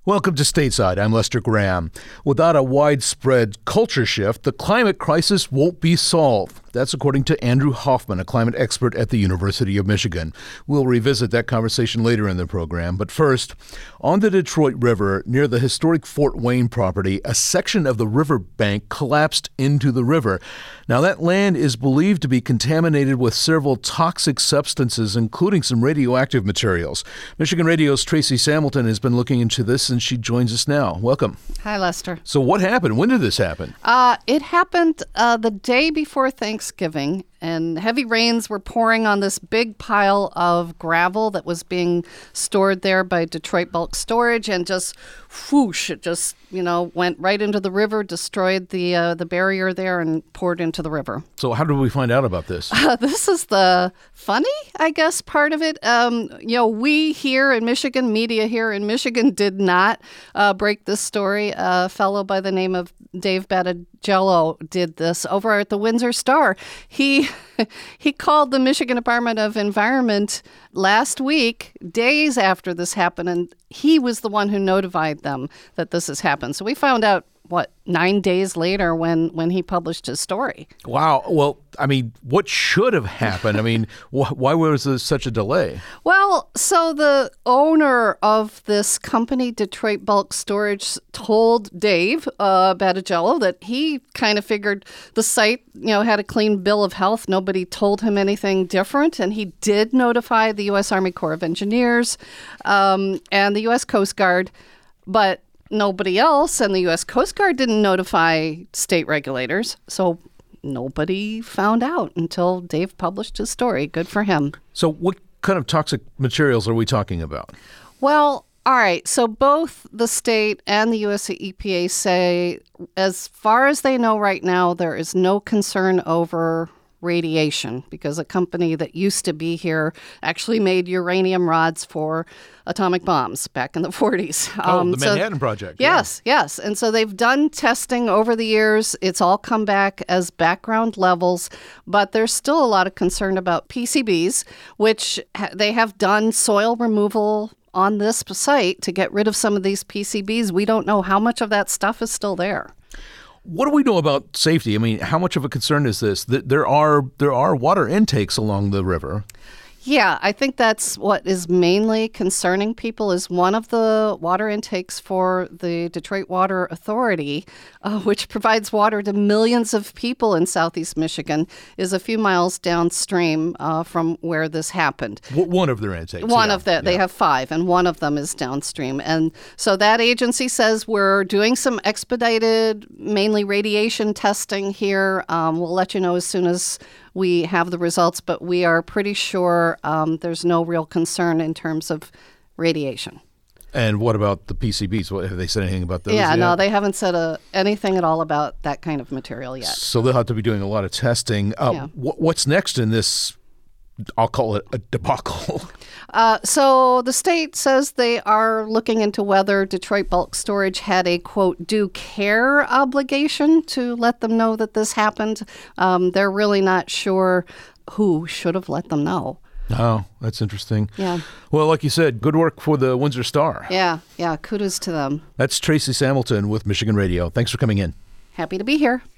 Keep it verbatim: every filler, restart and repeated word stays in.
Welcome to Stateside. I'm Lester Graham. Without a widespread culture shift, the climate crisis won't be solved. That's according to Andrew Hoffman, a climate expert at the University of Michigan. We'll revisit that conversation later in the program. But first, on the Detroit River, near the historic Fort Wayne property, a section of the river bank collapsed into the river. Now, that land is believed to be contaminated with several toxic substances, including some radioactive materials. Michigan Radio's Tracy Samilton has been looking into this, and she joins us now. Welcome. Hi, Lester. So what happened? When did this happen? Uh, it happened uh, the day before Thanksgiving, and heavy rains were pouring on this big pile of gravel that was being stored there by Detroit Bulk Storage, and just whoosh, it just, you know, went right into the river, destroyed the uh, the barrier there, and poured into the river. So how did we find out about this? Uh, this is the funny, I guess, part of it. Um, you know, we here in Michigan, media here in Michigan, did not uh, break this story. A fellow by the name of Dave Battigello did this over at the Windsor Star. He he called the Michigan Department of Environment last week, days after this happened, and he was the one who notified them that this has happened. So we found out, what, nine days later when, when he published his story. Wow. Well, I mean, what should have happened? I mean, wh- why was there such a delay? Well, so the owner of this company, Detroit Bulk Storage, told Dave uh, Battigello that he kind of figured the site, you know, had a clean bill of health. Nobody told him anything different, and he did notify the U S Army Corps of Engineers um, and the U S Coast Guard, but nobody else, and the U S Coast Guard didn't notify state regulators, so nobody found out until Dave published his story. Good for him. So what kind of toxic materials are we talking about? Well, all right, so both the state and the U S E P A say, as far as they know right now, there is no concern over radiation, because a company that used to be here actually made uranium rods for atomic bombs back in the forties. Oh, um, the Manhattan so, Project. Yes, yeah. yes. And so they've done testing over the years. It's all come back as background levels, but there's still a lot of concern about P C Bs, which ha- they have done soil removal on this site to get rid of some of these P C Bs. We don't know how much of that stuff is still there. What do we know about safety? I mean, how much of a concern is this? There are there are water intakes along the river. Yeah, I think that's what is mainly concerning people, is one of the water intakes for the Detroit Water Authority, uh, which provides water to millions of people in southeast Michigan, is a few miles downstream uh, from where this happened. W- one of their intakes. One yeah, of the, yeah. they have five, and one of them is downstream. And so that agency says we're doing some expedited, mainly radiation testing here. Um, we'll let you know as soon as we have the results, but we are pretty sure um, there's no real concern in terms of radiation. And what about the P C Bs? What, have they said anything about those Yeah, yet? no, they haven't said a, anything at all about that kind of material yet. So they'll have to be doing a lot of testing. Uh, Yeah. wh- what's next in this, I'll call it a debacle? Uh, so the state says they are looking into whether Detroit Bulk Storage had a, quote, due care obligation to let them know that this happened. Um, they're really not sure who should have let them know. Oh, that's interesting. Yeah. Well, like you said, good work for the Windsor Star. Yeah, yeah, kudos to them. That's Tracy Samilton with Michigan Radio. Thanks for coming in. Happy to be here.